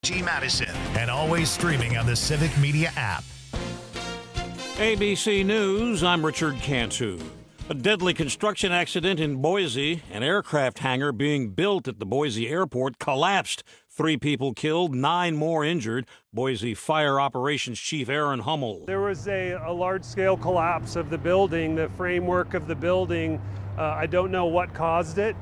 KG Madison, and always streaming on the Civic Media app. ABC News, I'm Richard Cantu. A deadly construction accident in Boise. An aircraft hangar being built at the Boise airport collapsed. 3 people killed, 9 more injured. Boise Fire Operations Chief Aaron Hummel. There was a large-scale collapse of the building, the framework of the building. I don't know what caused it,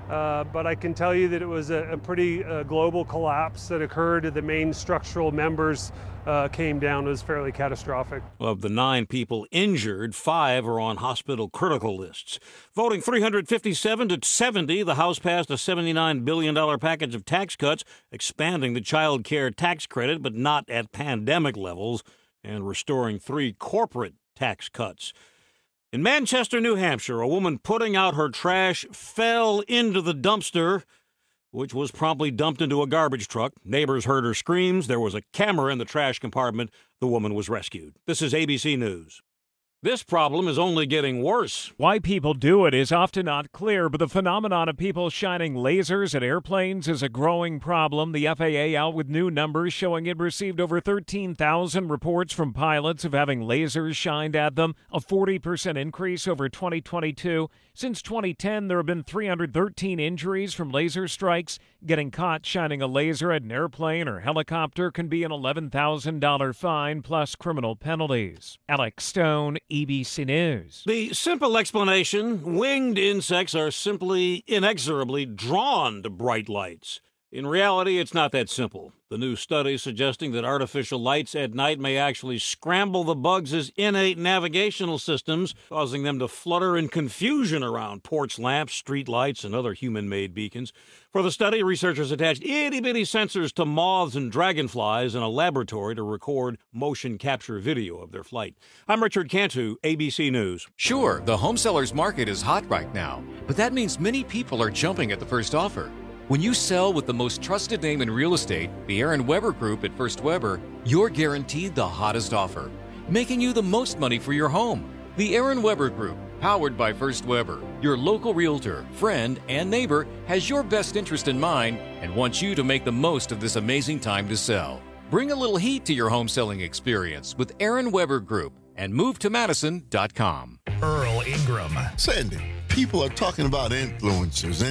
but I can tell you that it was a pretty global collapse that occurred. The main structural members came down. It was fairly catastrophic. Of the 9 people injured, 5 are on hospital critical lists. Voting 357 to 70, the House passed a $79 billion package of tax cuts, expanding the child care tax credit, but not at pandemic levels, and restoring 3 corporate tax cuts. In Manchester, New Hampshire, a woman putting out her trash fell into the dumpster, which was promptly dumped into a garbage truck. Neighbors heard her screams. There was a camera in the trash compartment. The woman was rescued. This is ABC News. This problem is only getting worse. Why people do it is often not clear, but the phenomenon of people shining lasers at airplanes is a growing problem. The FAA out with new numbers showing it received over 13,000 reports from pilots of having lasers shined at them, a 40% increase over 2022. Since 2010, there have been 313 injuries from laser strikes. Getting caught shining a laser at an airplane or helicopter can be an $11,000 fine plus criminal penalties. Alex Stone, ABC News. The simple explanation, winged insects are simply inexorably drawn to bright lights. In reality, it's not that simple. The new study suggesting that artificial lights at night may actually scramble the bugs' innate navigational systems, causing them to flutter in confusion around porch lamps, street lights, and other human-made beacons. For the study, researchers attached itty-bitty sensors to moths and dragonflies in a laboratory to record motion capture video of their flight. I'm Richard Cantu, ABC News. Sure, the home seller's market is hot right now, but that means many people are jumping at the first offer. When you sell with the most trusted name in real estate, the Aaron Weber Group at First Weber, you're guaranteed the hottest offer, making you the most money for your home. The Aaron Weber Group, powered by First Weber, your local realtor, friend, and neighbor, has your best interest in mind and wants you to make the most of this amazing time to sell. Bring a little heat to your home selling experience with Aaron Weber Group and MoveToMadison.com. Earl Ingram. Sandy, people are talking about influencers.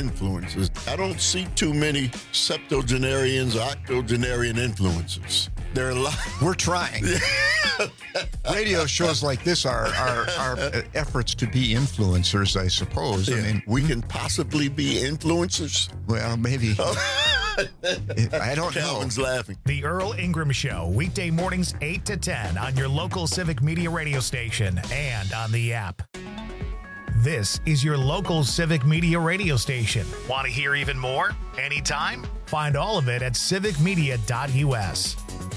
I don't see too many septuagenarians or octogenarian influencers. There are a lot. We're trying. Radio shows like this are efforts to be influencers, I suppose. Yeah. I mean, we can possibly be influencers. Well, maybe. I don't know. Calvin's laughing. The Earl Ingram Show, weekday mornings 8 to 10 on your local Civic Media radio station and on the app. This is your local Civic Media radio station. Want to hear even more? Anytime? Find all of it at civicmedia.us.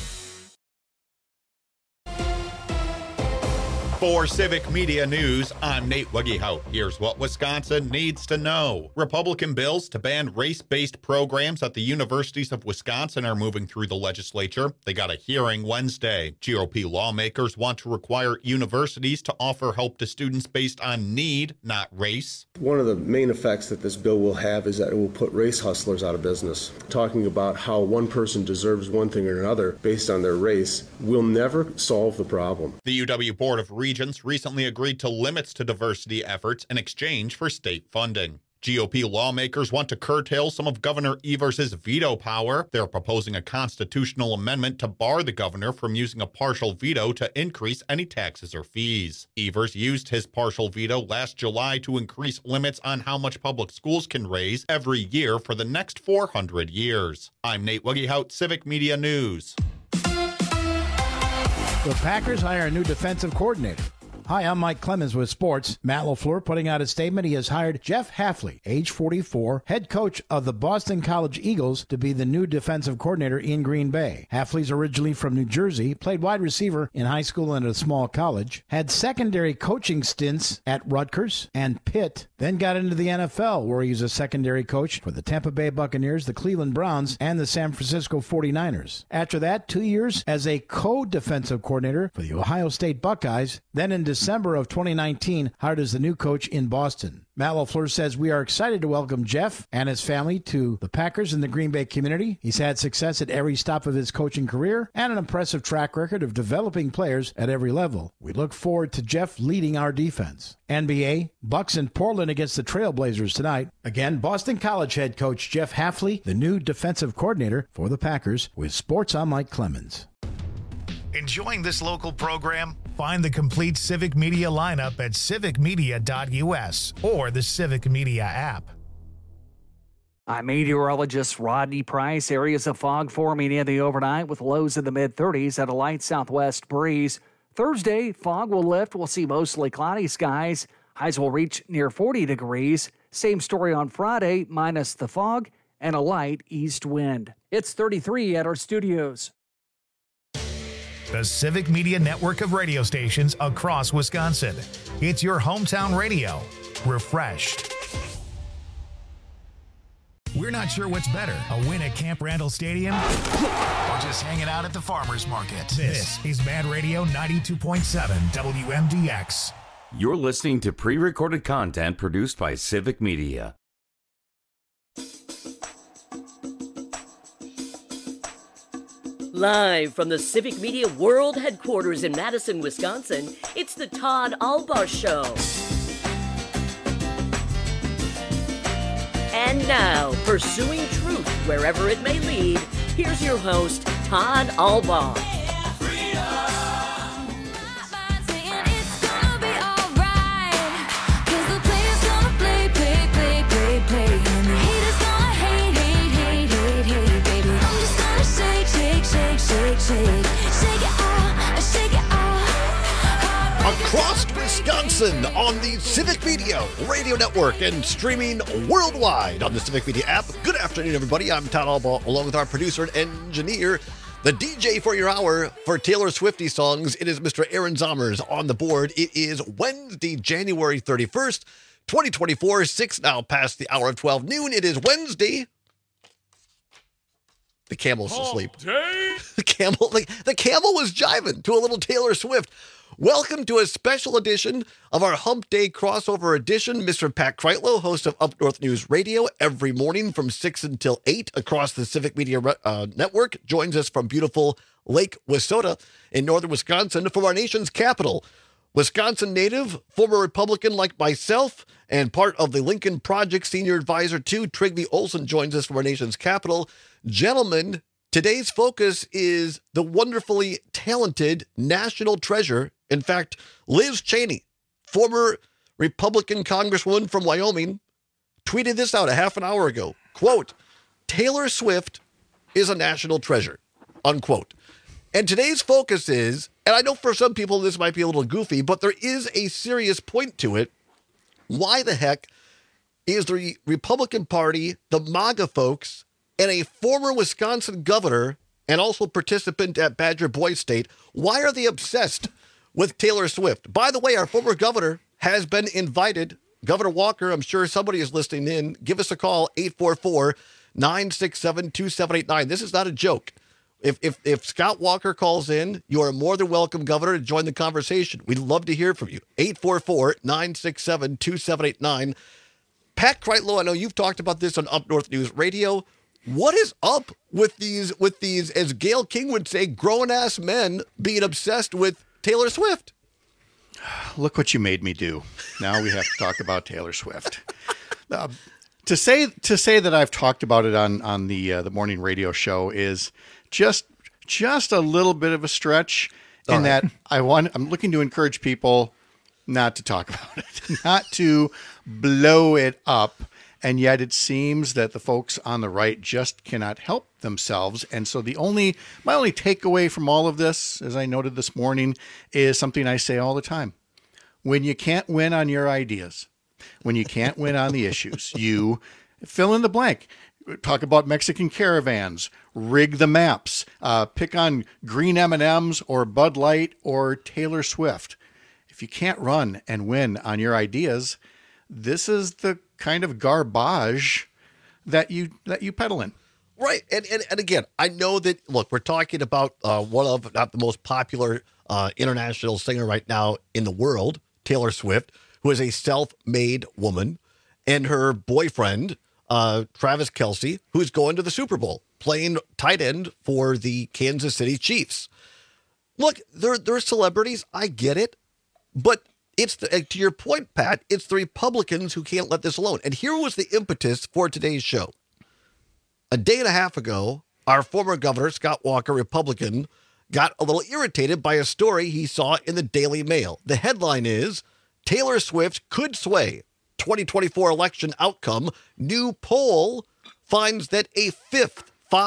For Civic Media News, I'm Nate Wuggehout. Here's what Wisconsin needs to know. Republican bills to ban race-based programs at the universities of Wisconsin are moving through the legislature. They got a hearing Wednesday. GOP lawmakers want to require universities to offer help to students based on need, not race. One of the main effects that this bill will have is that it will put race hustlers out of business. Talking about how one person deserves one thing or another based on their race will never solve the problem. The UW Board of Regents recently agreed to limits to diversity efforts in exchange for state funding. GOP lawmakers want to curtail some of Governor Evers' veto power. They're proposing a constitutional amendment to bar the governor from using a partial veto to increase any taxes or fees. Evers used his partial veto last July to increase limits on how much public schools can raise every year for the next 400 years. I'm Nate Wuggehout, Civic Media News. The Packers hire a new defensive coordinator. Hi, I'm Mike Clemens with sports. Matt LaFleur putting out a statement. He has hired Jeff Hafley, age 44, head coach of the Boston College Eagles, to be the new defensive coordinator in Green Bay. Hafley's originally from New Jersey, played wide receiver in high school and at a small college, had secondary coaching stints at Rutgers and Pitt, then got into the NFL, where he was a secondary coach for the Tampa Bay Buccaneers, the Cleveland Browns, and the San Francisco 49ers. After that, 2 years as a co-defensive coordinator for the Ohio State Buckeyes. Then in December December of 2019, hired as the new coach in Boston. Matt LaFleur says, we are excited to welcome Jeff and his family to the Packers and the Green Bay community. He's had success at every stop of his coaching career and an impressive track record of developing players at every level. We look forward to Jeff leading our defense. NBA, Bucks in Portland against the Trailblazers tonight. Again, Boston College head coach Jeff Hafley, the new defensive coordinator for the Packers, with Sports. I'm Mike Clemens. Enjoying this local program? Find the complete Civic Media lineup at civicmedia.us or the Civic Media app. I'm meteorologist Rodney Price. Areas of fog forming in the overnight with lows in the mid-30s and a light southwest breeze. Thursday, fog will lift. We'll see mostly cloudy skies. Highs will reach near 40 degrees. Same story on Friday, minus the fog and a light east wind. It's 33 at our studios. The Civic Media network of radio stations across Wisconsin. It's your hometown radio. Refreshed. We're not sure what's better, a win at Camp Randall Stadium or just hanging out at the farmer's market. This is Mad Radio 92.7 WMDX. You're listening to pre-recorded content produced by Civic Media. Live from the Civic Media World Headquarters in Madison, Wisconsin, it's the Todd Albaugh Show. And now, pursuing truth wherever it may lead, here's your host, Todd Albaugh. Across Wisconsin on the Civic Media Radio Network and streaming worldwide on the Civic Media app. Good afternoon, everybody. I'm Todd Albaugh, along with our producer and engineer, the DJ for your hour for Taylor Swiftie songs. It is Mr. Aaron Zommers on the board. It is Wednesday, January 31st, 2024, 6 now past the hour of 12 noon. It is Wednesday. The camel's asleep. The camel was jiving to a little Taylor Swift. Welcome to a special edition of our Hump Day crossover edition. Mr. Pat Kreitlow, host of Up North News Radio, every morning from 6 until 8 across the Civic Media Network, joins us from beautiful Lake Wissota in northern Wisconsin from our nation's capital. Wisconsin native, former Republican like myself, and part of the Lincoln Project senior advisor to Trygve Olsen joins us from our nation's capital. Gentlemen, today's focus is the wonderfully talented national treasure. In fact, Liz Cheney, former Republican Congresswoman from Wyoming, tweeted this out a half an hour ago. Quote, Taylor Swift is a national treasure, unquote. And today's focus is, and I know for some people this might be a little goofy, but there is a serious point to it. Why the heck is the Republican Party, the MAGA folks, and a former Wisconsin governor and also participant at Badger Boys State, why are they obsessed with Taylor Swift? By the way, our former governor has been invited. Governor Walker, I'm sure somebody is listening in. Give us a call, 844-967-2789. This is not a joke. If Scott Walker calls in, you are more than welcome, Governor, to join the conversation. We'd love to hear from you. 844-967-2789. Pat Kreitlow, I know you've talked about this on Up North News Radio. What is up with these, as Gayle King would say, grown-ass men being obsessed with Taylor Swift? Look what you made me do. Now we have to talk about Taylor Swift. To say that I've talked about it on the morning radio show is just a little bit of a stretch. In that I'm looking to encourage people not to talk about it, not to blow it up. And yet it seems that the folks on the right just cannot help themselves. And so my only takeaway from all of this, as I noted this morning, is something I say all the time. When you can't win on your ideas, when you can't win on the issues, you fill in the blank. Talk about Mexican caravans, rig the maps, pick on green M&Ms or Bud Light or Taylor Swift. If you can't run and win on your ideas, this is the kind of garbage that you peddle in. Right. And again, I know that, look, we're talking about one of, not the most popular international singer right now in the world, Taylor Swift, who is a self-made woman, and her boyfriend, Travis Kelce, who's going to the Super Bowl, playing tight end for the Kansas City Chiefs. Look, they're celebrities. I get it. But it's to your point, Pat, it's the Republicans who can't let this alone. And here was the impetus for today's show. A day and a half ago, our former governor, Scott Walker, Republican, got a little irritated by a story he saw in the Daily Mail. The headline is, Taylor Swift could sway 2024 election outcome. New poll finds that a fifth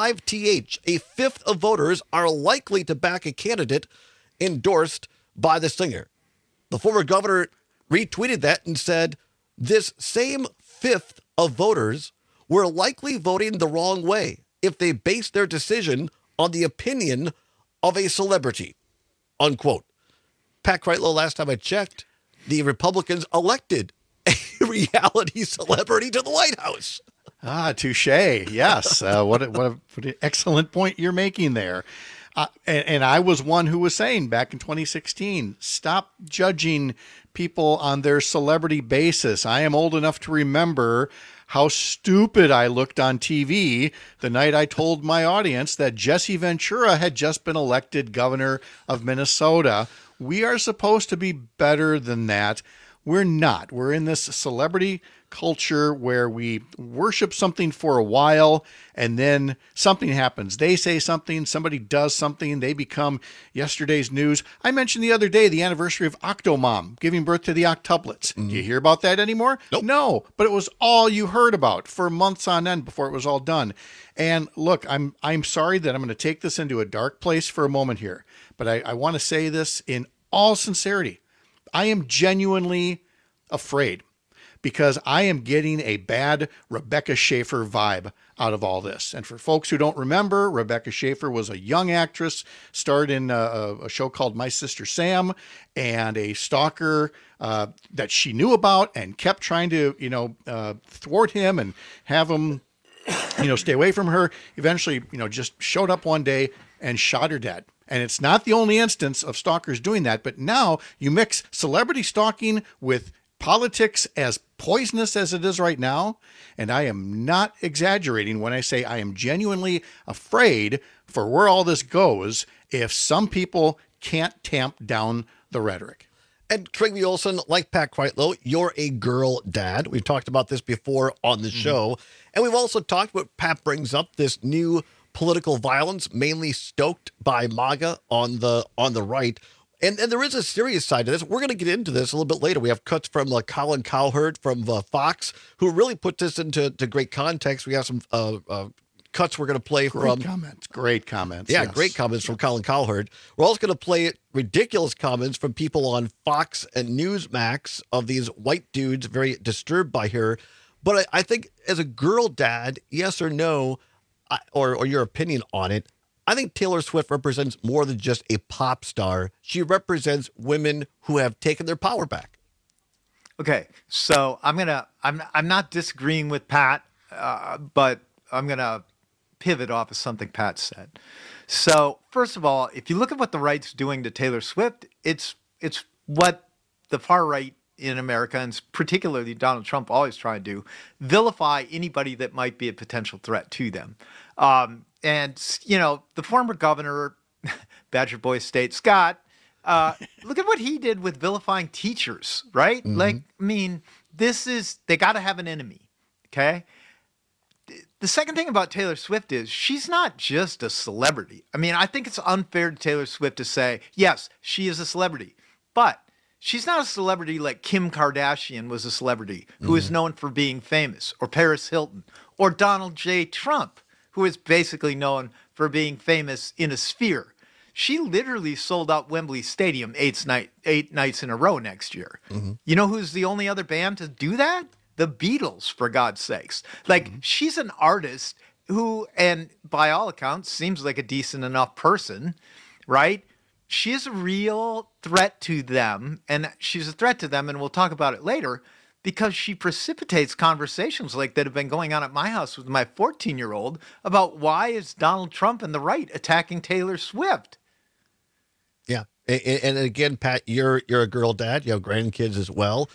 of voters are likely to back a candidate endorsed by the singer. The former governor retweeted that and said, this same fifth of voters were likely voting the wrong way if they based their decision on the opinion of a celebrity, unquote. Pat Kreitlow, last time I checked, the Republicans elected a reality celebrity to the White House. Touche. Yes. What an excellent point you're making there. And I was one who was saying back in 2016, stop judging people on their celebrity basis. I am old enough to remember how stupid I looked on TV the night I told my audience that Jesse Ventura had just been elected governor of Minnesota. We are supposed to be better than that. We're not. We're in this celebrity culture where we worship something for a while and then something happens. They say something, somebody does something, they become yesterday's news. I mentioned the other day the anniversary of Octomom giving birth to the octuplets. Do you hear about that anymore? Nope. No, but it was all you heard about for months on end before it was all done. And look, I'm sorry that I'm going to take this into a dark place for a moment here, but I want to say this in all sincerity. I am genuinely afraid because I am getting a bad Rebecca Schaeffer vibe out of all this. And for folks who don't remember, Rebecca Schaeffer was a young actress, starred in a show called My Sister Sam, and a stalker that she knew about and kept trying to, thwart him and have him, stay away from her. Eventually, just showed up one day and shot her dead. And it's not the only instance of stalkers doing that, but now you mix celebrity stalking with politics as poisonous as it is right now, and I am not exaggerating when I say I am genuinely afraid for where all this goes if some people can't tamp down the rhetoric. And Trygve Olsen, like Pat Kreitlow, you're a girl dad. We've talked about this before on the show, and we've also talked what Pat brings up, this new political violence, mainly stoked by MAGA on the right. And there is a serious side to this. We're going to get into this a little bit later. We have cuts from Colin Cowherd from Fox, who really put this into great context. We have some cuts we're going to play from... Great comments. Yeah, yes. Great comments from Colin Cowherd. We're also going to play ridiculous comments from people on Fox and Newsmax of these white dudes very disturbed by her. But I think as a girl dad, yes or no, or your opinion on it, I think Taylor Swift represents more than just a pop star. She represents women who have taken their power back. Okay, so I'm not disagreeing with Pat, but I'm gonna pivot off of something Pat said. So first of all, if you look at what the right's doing to Taylor Swift, it's what the far right in America, and particularly Donald Trump, always try to do, vilify anybody that might be a potential threat to them. And, the former governor, Badger Boy State, Scott, look at what he did with vilifying teachers, right? Mm-hmm. They got to have an enemy, okay? The second thing about Taylor Swift is she's not just a celebrity. I think it's unfair to Taylor Swift to say, yes, she is a celebrity, but she's not a celebrity like Kim Kardashian was a celebrity who is known for being famous, or Paris Hilton, or Donald J. Trump, who is basically known for being famous in a sphere. She literally sold out Wembley Stadium 8 nights in a row next year. Mm-hmm. You know who's the only other band to do that? The Beatles, for God's sakes. She's an artist who, and by all accounts, seems like a decent enough person, right? She is a real threat to them, and she's a threat to them, and we'll talk about it later, because she precipitates conversations like that have been going on at my house with my 14-year-old about why is Donald Trump and the right attacking Taylor Swift? Yeah. And again, Pat, you're a girl dad. You have grandkids as well.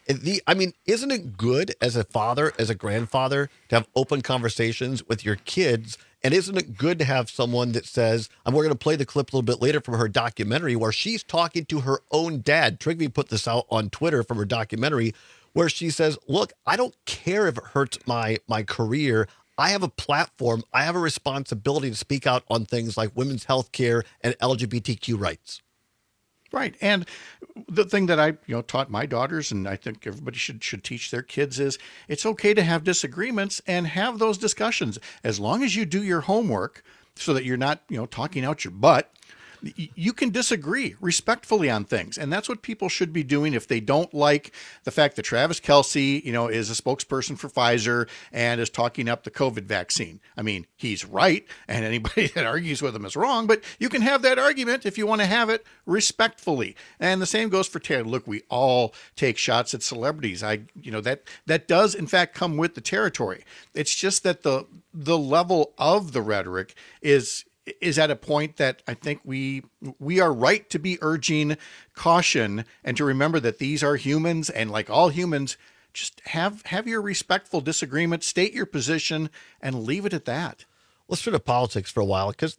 Isn't it good as a father, as a grandfather, to have open conversations with your kids? And isn't it good to have someone that says, and we're going to play the clip a little bit later from her documentary where she's talking to her own dad. Trigby put this out on Twitter from her documentary where she says, look, I don't care if it hurts my career. I have a platform. I have a responsibility to speak out on things like women's health care and LGBTQ rights. Right. And the thing that I taught my daughters, and I think everybody should teach their kids, is it's okay to have disagreements and have those discussions as long as you do your homework so that you're not talking out your butt. You can disagree respectfully on things. And that's what people should be doing if they don't like the fact that Travis Kelce, is a spokesperson for Pfizer and is talking up the COVID vaccine. I mean, he's right, and anybody that argues with him is wrong, but you can have that argument if you want to have it respectfully. And the same goes for Taylor. Look, we all take shots at celebrities. That does in fact come with the territory. It's just that the level of the rhetoric is at a point that I think we are right to be urging caution and to remember that these are humans, and like all humans, just have your respectful disagreement, state your position, and leave it at that. Let's turn to politics for a while, because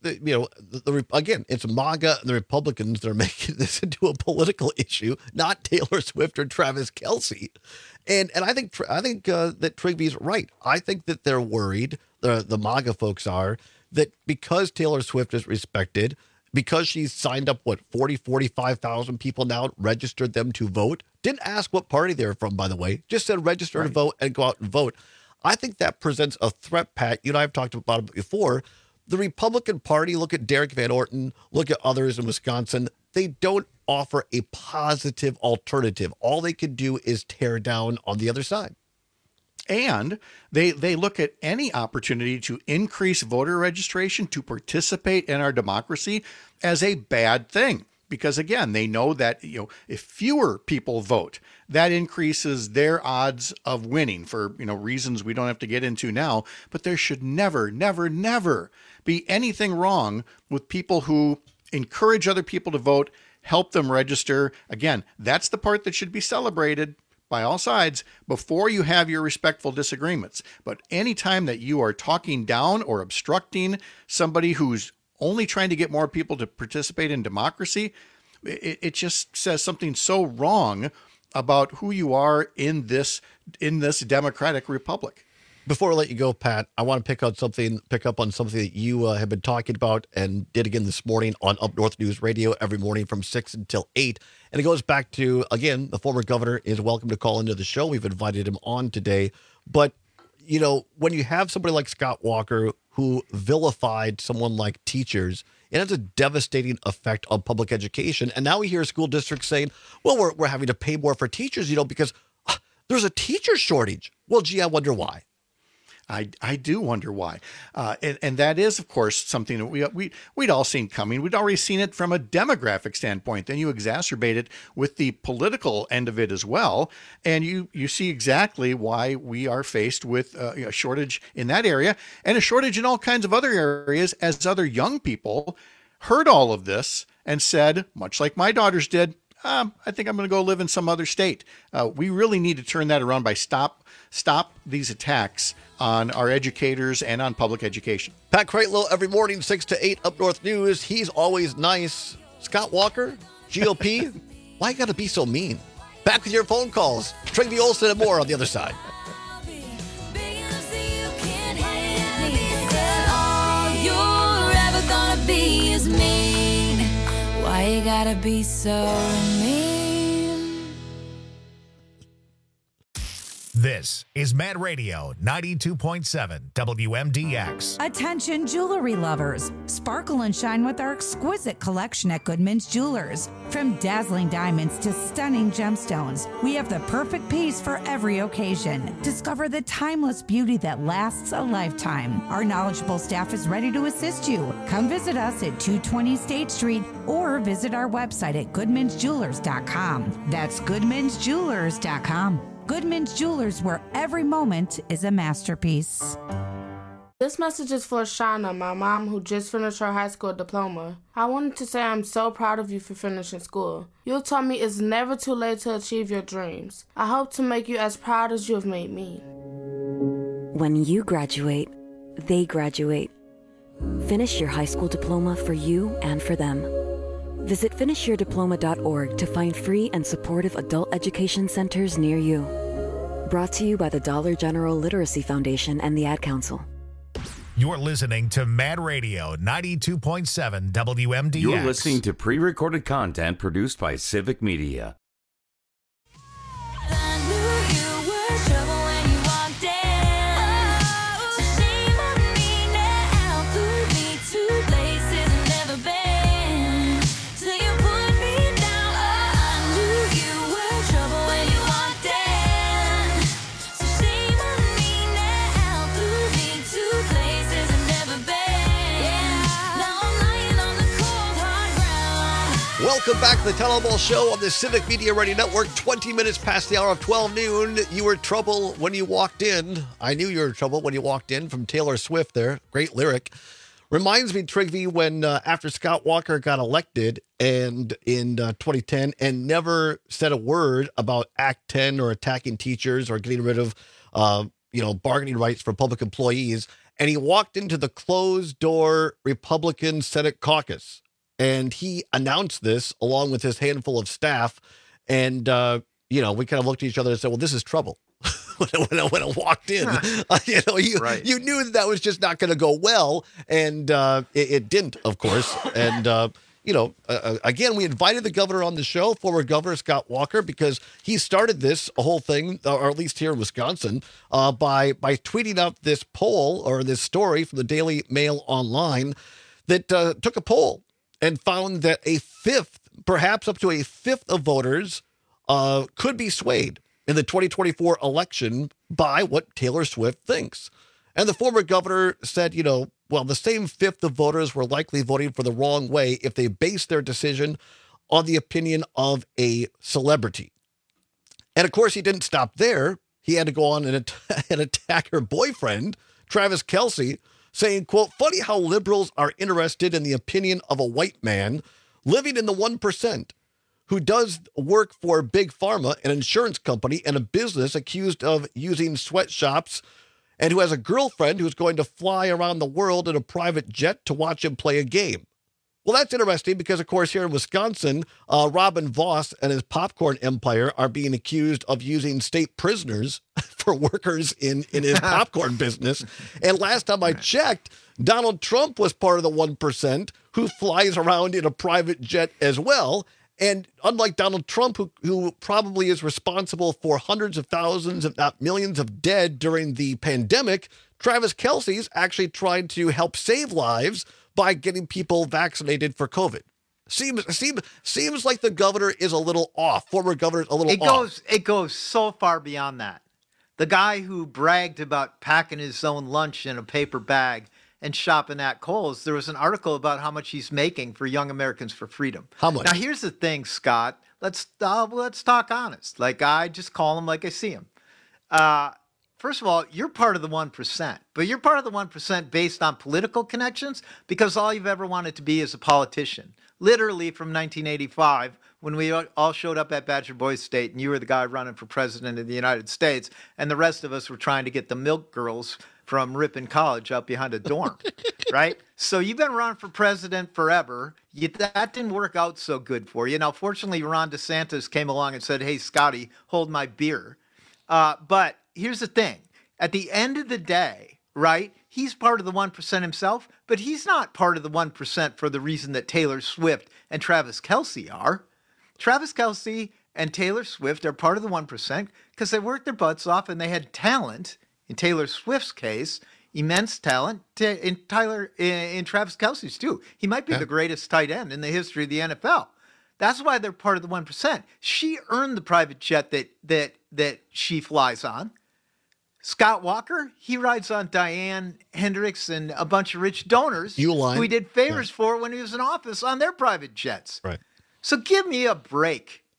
again, it's MAGA and the Republicans that are making this into a political issue, not Taylor Swift or Travis Kelce. And I think that Trigby's right. I think that they're worried. The MAGA folks are. That because Taylor Swift is respected, because she's signed up, 45,000 people now, registered them to vote, didn't ask what party they're from, by the way, just said register to vote and go out and vote. I think that presents a threat, Pat. You and I have talked about it before. The Republican Party, look at Derek Van Orton, look at others in Wisconsin, they don't offer a positive alternative. All they can do is tear down on the other side. And they look at any opportunity to increase voter registration to participate in our democracy as a bad thing. Because again, they know that if fewer people vote, that increases their odds of winning for reasons we don't have to get into now. But there should never, never, never be anything wrong with people who encourage other people to vote, help them register. Again, that's the part that should be celebrated by all sides before you have your respectful disagreements. But anytime that you are talking down or obstructing somebody who's only trying to get more people to participate in democracy, it just says something so wrong about who you are in this democratic republic. Before I let you go, Pat, I want to pick up on something that you have been talking about and did again this morning on Up North News Radio every morning from 6 until 8. And it goes back to, again, the former governor is welcome to call into the show. We've invited him on today. But, when you have somebody like Scott Walker who vilified someone like teachers, it has a devastating effect on public education. And now we hear school districts saying, well, we're having to pay more for teachers, because there's a teacher shortage. Well, gee, I wonder why. I do wonder why. And that is, of course, something that we'd all seen coming. We'd already seen it from a demographic standpoint. Then you exacerbate it with the political end of it as well. And you see exactly why we are faced with a shortage in that area and a shortage in all kinds of other areas as other young people heard all of this and said, much like my daughters did, I think I'm going to go live in some other state. We really need to turn that around by stop these attacks on our educators and on public education. Pat Kreitlow, every morning, 6 to 8, Up North News. He's always nice. Scott Walker, GOP, why you got to be so mean? Back with your phone calls. Trigby Olson and more on the other side. All you're ever gonna be is mean. Why you gotta be so mean? This is Mad Radio 92.7 WMDX. Attention jewelry lovers. Sparkle and shine with our exquisite collection at Goodman's Jewelers. From dazzling diamonds to stunning gemstones, we have the perfect piece for every occasion. Discover the timeless beauty that lasts a lifetime. Our knowledgeable staff is ready to assist you. Come visit us at 220 State Street or visit our website at goodmansjewelers.com. That's goodmansjewelers.com. Goodman's Jewelers, where every moment is a masterpiece. This message is for Shauna, my mom, who just finished her high school diploma. I wanted to say I'm so proud of you for finishing school. You taught me it's never too late to achieve your dreams. I hope to make you as proud as you have made me. When you graduate, they graduate. Finish your high school diploma for you and for them. Visit finishyourdiploma.org to find free and supportive adult education centers near you. Brought to you by the Dollar General Literacy Foundation and the Ad Council. You're listening to Mad Radio 92.7 WMDX. You're listening to pre-recorded content produced by Civic Media. Welcome back to the Tell All Show on the Civic Media Radio Network. 20 minutes past the hour of 12 noon. You were trouble when you walked in. I knew you were trouble when you walked in, from Taylor Swift there. Great lyric. Reminds me, Trigby, when after Scott Walker got elected and in 2010 and never said a word about Act 10 or attacking teachers or getting rid of bargaining rights for public employees. And he walked into the closed door Republican Senate caucus. And he announced this along with his handful of staff. And, we kind of looked at each other and said, well, this is trouble. when I walked in, you knew that was just not going to go well. And it didn't, of course. And, again, we invited the governor on the show, former Governor Scott Walker, because he started this whole thing, or at least here in Wisconsin, by tweeting out this poll or this story from the Daily Mail Online that took a poll and found that a fifth, perhaps up to a fifth of voters could be swayed in the 2024 election by what Taylor Swift thinks. And the former governor said, the same fifth of voters were likely voting for the wrong way if they based their decision on the opinion of a celebrity. And of course, he didn't stop there. He had to go on and attack her boyfriend, Travis Kelce, saying, quote, funny how liberals are interested in the opinion of a white man living in the 1% who does work for Big Pharma, an insurance company, and a business accused of using sweatshops, and who has a girlfriend who's going to fly around the world in a private jet to watch him play a game. Well, that's interesting because, of course, here in Wisconsin, Robin Voss and his popcorn empire are being accused of using state prisoners for workers in his popcorn business. And last time I checked, Donald Trump was part of the 1% who flies around in a private jet as well. And unlike Donald Trump, who probably is responsible for hundreds of thousands, if not millions of dead during the pandemic, Travis Kelce's actually tried to help save lives by getting people vaccinated for COVID. Seems like the governor is a little off. Former governor's a little off. It goes so far beyond that. The guy who bragged about packing his own lunch in a paper bag and shopping at Kohl's, there was an article about how much he's making for Young Americans for Freedom. How much? Now, here's the thing, Scott. Let's talk honest. Like, I just call him like I see him. First of all, you're part of the 1%, but you're part of the 1% based on political connections because all you've ever wanted to be is a politician. Literally from 1985, when we all showed up at Badger Boys State and you were the guy running for president of the United States and the rest of us were trying to get the milk girls from Ripon College up behind a dorm, right? So you've been running for president forever. That didn't work out so good for you. Now, fortunately, Ron DeSantis came along and said, hey, Scotty, hold my beer. But here's the thing. At the end of the day, right, he's part of the 1% himself, but he's not part of the 1% for the reason that Taylor Swift and Travis Kelce are. Travis Kelce and Taylor Swift are part of the 1% because they worked their butts off and they had talent. In Taylor Swift's case, immense talent. In Travis Kelce's too. He might be the greatest tight end in the history of the NFL. That's why they're part of the 1%. She earned the private jet that she flies on. Scott Walker, he rides on Diane Hendricks and a bunch of rich donors who he did favors for when he was in office on their private jets. Right. So give me a break.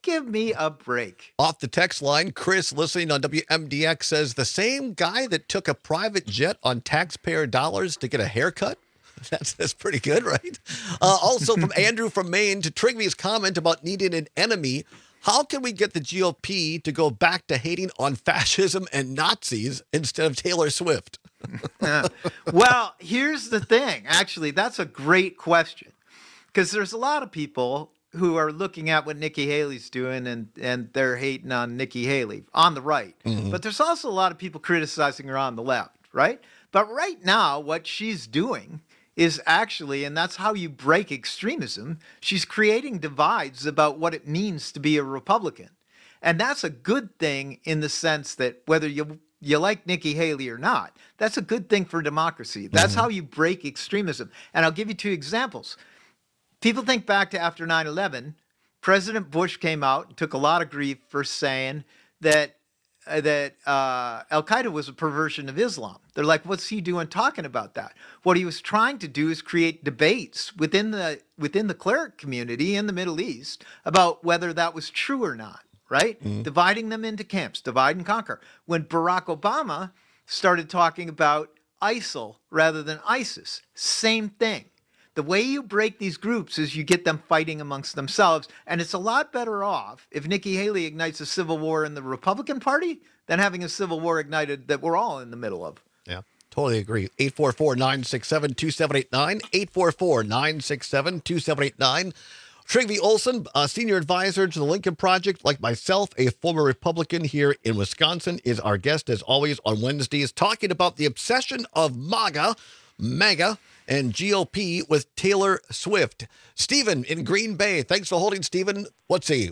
give me a break. Off the text line, Chris, listening on WMDX, says the same guy that took a private jet on taxpayer dollars to get a haircut. That's pretty good, right? Also from Andrew from Maine, to Trigvy's comment about needing an enemy, how can we get the GOP to go back to hating on fascism and Nazis instead of Taylor Swift? Well, here's the thing. Actually, that's a great question, because there's a lot of people who are looking at what Nikki Haley's doing and they're hating on Nikki Haley on the right. Mm-hmm. But there's also a lot of people criticizing her on the left, right? But right now, what she's doing is actually, and that's how you break extremism, she's creating divides about what it means to be a Republican. And that's a good thing in the sense that whether you like Nikki Haley or not, that's a good thing for democracy. That's how you break extremism. And I'll give you 2 examples. People think back to after 9/11, President Bush came out and took a lot of grief for saying that Al-Qaeda was a perversion of Islam. They're like, what's he doing talking about that? What he was trying to do is create debates within the cleric community in the Middle East about whether that was true or not, right? Mm-hmm. Dividing them into camps, divide and conquer. When Barack Obama started talking about ISIL rather than ISIS, same thing. The way you break these groups is you get them fighting amongst themselves, and it's a lot better off if Nikki Haley ignites a civil war in the Republican Party than having a civil war ignited that we're all in the middle of. Yeah, totally agree. 844-967-2789, 844-967-2789. Trygve Olsen, a senior advisor to the Lincoln Project, like myself, a former Republican here in Wisconsin, is our guest, as always, on Wednesdays, talking about the obsession of MAGA, and GOP with Taylor Swift. Stephen in Green Bay. Thanks for holding, Stephen. Let's see.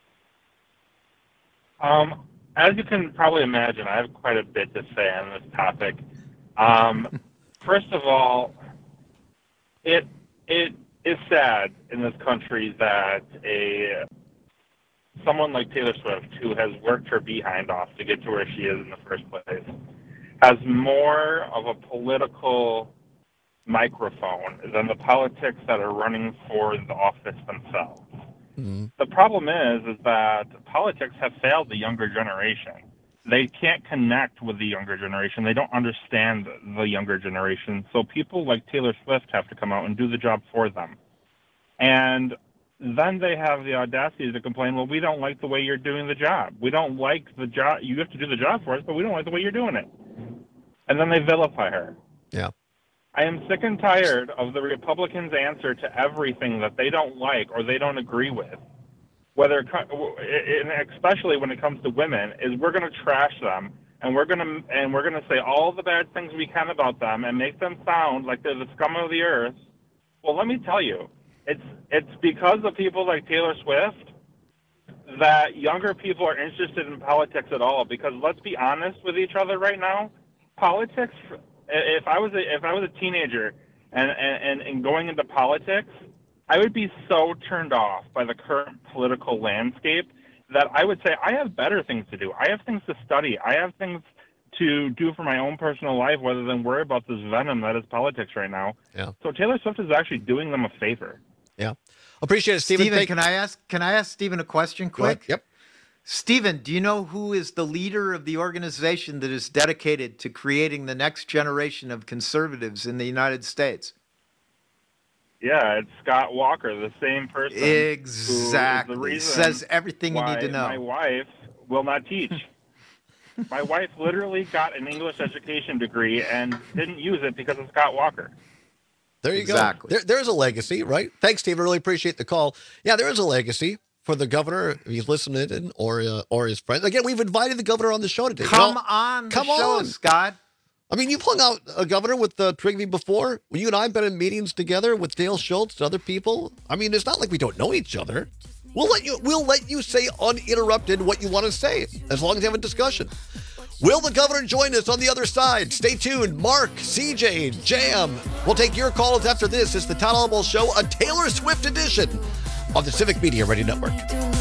As you can probably imagine, I have quite a bit to say on this topic. First of all, it is sad in this country that someone like Taylor Swift, who has worked her behind off to get to where she is in the first place, has more of a political microphone than the politics that are running for the office themselves. Mm-hmm. The problem is that politics have failed the younger generation. They can't connect with the younger generation. They don't understand the younger generation. So people like Taylor Swift have to come out and do the job for them. And then they have the audacity to complain, well, we don't like the way you're doing the job. We don't like the job. You have to do the job for us, but we don't like the way you're doing it. And then they vilify her. Yeah. I am sick and tired of the Republicans' answer to everything that they don't like or they don't agree with, especially when it comes to women, is we're going to trash them and we're going to say all the bad things we can about them and make them sound like they're the scum of the earth. Well, let me tell you, it's because of people like Taylor Swift that younger people are interested in politics at all. Because let's be honest with each other right now, politics. If I was a teenager and going into politics, I would be so turned off by the current political landscape that I would say I have better things to do. I have things to study. I have things to do for my own personal life rather than worry about this venom that is politics right now. Yeah. So Taylor Swift is actually doing them a favor. Yeah. Appreciate it, Stephen. Stephen, can I ask Stephen a question quick? Yep. Stephen, do you know who is the leader of the organization that is dedicated to creating the next generation of conservatives in the United States? Yeah, it's Scott Walker, the same person. Exactly. Who is the Says everything you need to know. My wife will not teach. My wife literally got an English education degree and didn't use it because of Scott Walker. There you go. There's a legacy, right? Thanks, Steve. I really appreciate the call. Yeah, there is a legacy for the governor, if he's listening in, or his friends. Again, we've invited the governor on the show today. Come on, Scott. I mean, you've hung out a governor with Trygve before. You and I have been in meetings together with Dale Schultz and other people. I mean, it's not like we don't know each other. We'll let you say uninterrupted what you want to say, as long as you have a discussion. Will the governor join us on the other side? Stay tuned. Mark, CJ, Jam. We'll take your calls after this. It's the Todd Alamo Show, a Taylor Swift edition of the Civic Media Radio Network.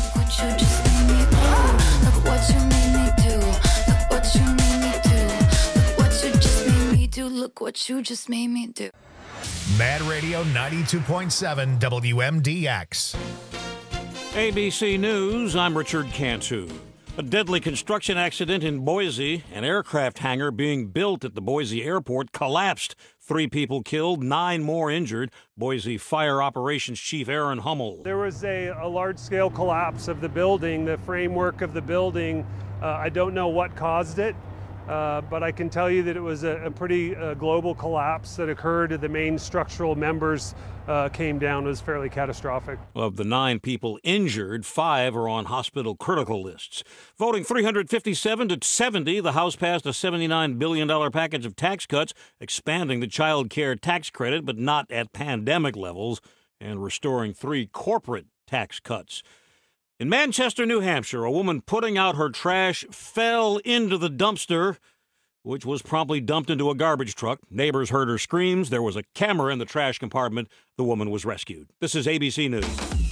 Look what you just made me do. Mad Radio 92.7 WMDX. ABC News, I'm Richard Cantu. A deadly construction accident in Boise. An aircraft hangar being built at the Boise airport collapsed. 3 people killed, 9 more injured. Boise Fire Operations Chief Aaron Hummel. There was a large-scale collapse of the building, the framework of the building. I don't know what caused it, but I can tell you that it was a pretty global collapse that occurred. The main structural members came down. It was fairly catastrophic. Of the 9 people injured, 5 are on hospital critical lists. Voting 357 to 70, the House passed a $79 billion package of tax cuts, expanding the child care tax credit, but not at pandemic levels, and restoring 3 corporate tax cuts. In Manchester, New Hampshire, a woman putting out her trash fell into the dumpster, which was promptly dumped into a garbage truck. Neighbors heard her screams. There was a camera in the trash compartment. The woman was rescued. This is ABC News.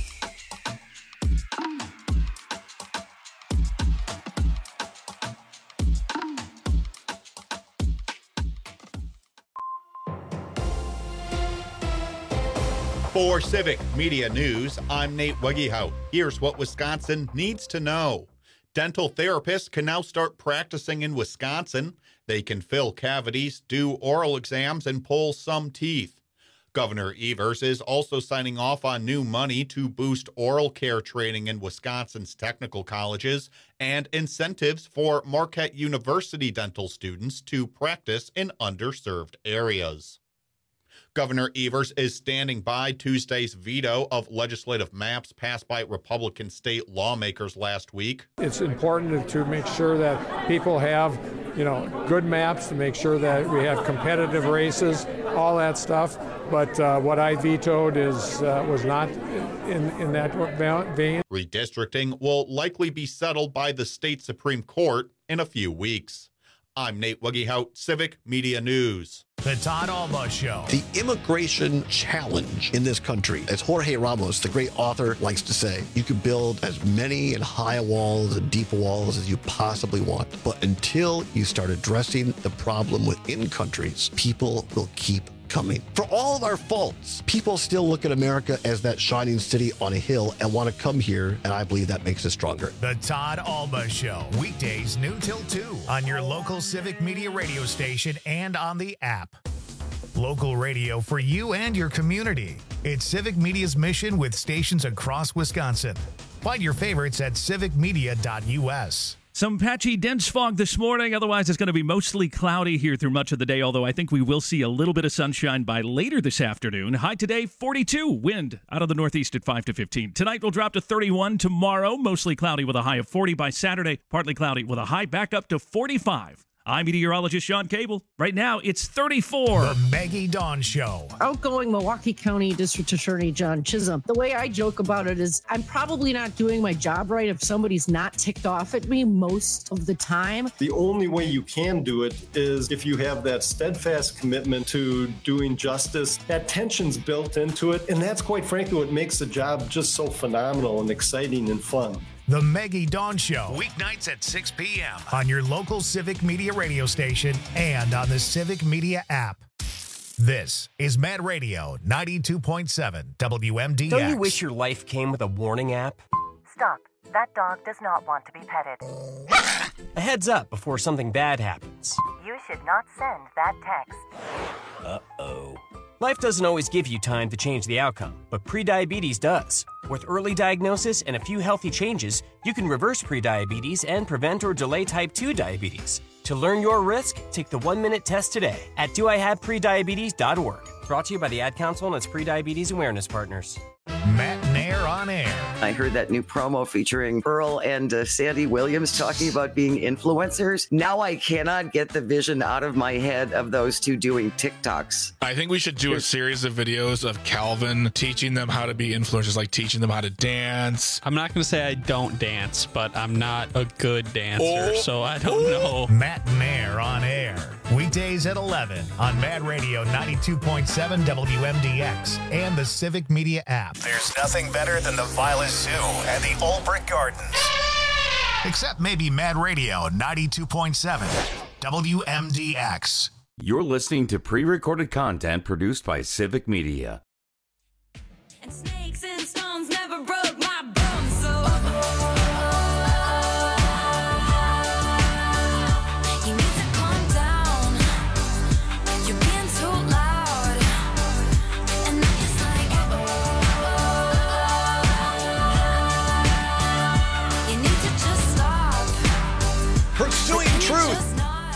For Civic Media News, I'm Nate Wegehout. Here's what Wisconsin needs to know. Dental therapists can now start practicing in Wisconsin. They can fill cavities, do oral exams, and pull some teeth. Governor Evers is also signing off on new money to boost oral care training in Wisconsin's technical colleges and incentives for Marquette University dental students to practice in underserved areas. Governor Evers is standing by Tuesday's veto of legislative maps passed by Republican state lawmakers last week. It's important to make sure that people have, good maps, to make sure that we have competitive races, all that stuff. But what I vetoed was not in that vein. Redistricting will likely be settled by the state Supreme Court in a few weeks. I'm Nate Wegehout, Civic Media News. The Todd Alba Show. The immigration challenge in this country, as Jorge Ramos, the great author, likes to say, you can build as many and high walls and deep walls as you possibly want. But until you start addressing the problem within countries, people will keep coming. For all of our faults, people still look at America as that shining city on a hill and want to come here, and I believe that makes us stronger. The Todd Alba Show, weekdays noon till 2 on your local Civic Media radio station and on the app. Local radio for you and your community. It's Civic Media's mission with stations across Wisconsin. Find your favorites at civicmedia.us. Some patchy, dense fog this morning. Otherwise, it's going to be mostly cloudy here through much of the day, although I think we will see a little bit of sunshine by later this afternoon. High today, 42. Wind out of the northeast at 5 to 15. Tonight will drop to 31. Tomorrow, mostly cloudy with a high of 40. By Saturday, partly cloudy with a high back up to 45. I'm meteorologist Sean Cable. Right now, it's 34. The Maggie Dawn Show. Outgoing Milwaukee County District Attorney John Chisholm. The way I joke about it is I'm probably not doing my job right if somebody's not ticked off at me most of the time. The only way you can do it is if you have that steadfast commitment to doing justice. That tension's built into it, and that's quite frankly what makes the job just so phenomenal and exciting and fun. The Maggie Dawn Show, weeknights at 6 p.m. on your local Civic Media radio station and on the Civic Media app. This is Mad Radio 92.7 WMDX. Don't you wish your life came with a warning app? Stop. That dog does not want to be petted. A heads up before something bad happens. You should not send that text. Uh-oh. Life doesn't always give you time to change the outcome, but prediabetes does. With early diagnosis and a few healthy changes, you can reverse prediabetes and prevent or delay type 2 diabetes. To learn your risk, take the 1-minute test today at doihaveprediabetes.org. Brought to you by the Ad Council and its prediabetes awareness partners. Matt Nair on air. I heard that new promo featuring Earl and Sandy Williams talking about being influencers. Now I cannot get the vision out of my head of those two doing TikToks. I think we should do a series of videos of Calvin teaching them how to be influencers, like teaching them how to dance. I'm not going to say I don't dance, but I'm not a good dancer, so I don't know. Matt Nair on air. Weekdays at 11 on Mad Radio 92.7 WMDX and the Civic Media app. There's nothing better than the Violet Zoo and the Old Brick Gardens. Except maybe Mad Radio 92.7 WMDX. You're listening to pre-recorded content produced by Civic Media. And snakes and stones never broke my bones.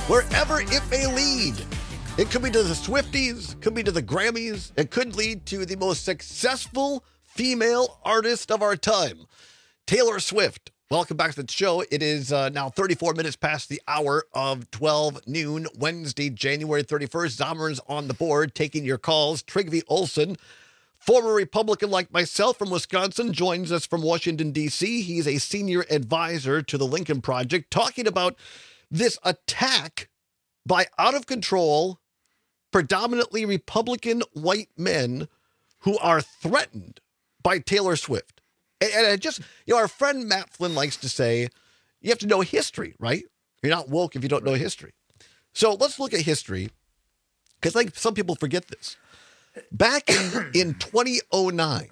wherever it may lead. It could be to the Swifties, could be to the Grammys. It could lead to the most successful female artist of our time, Taylor Swift. Welcome back to the show. It is now 34 minutes past the hour of 12 noon, Wednesday, January 31st. Zomer's on the board, taking your calls. Trygve Olsen, former Republican like myself from Wisconsin, joins us from Washington, D.C. He's a senior advisor to the Lincoln Project, talking about this attack by out-of-control, predominantly Republican white men who are threatened by Taylor Swift. And I just, our friend Matt Flynn likes to say, you have to know history, right? You're not woke if you don't know history. So let's look at history, because like some people forget this. Back in 2009,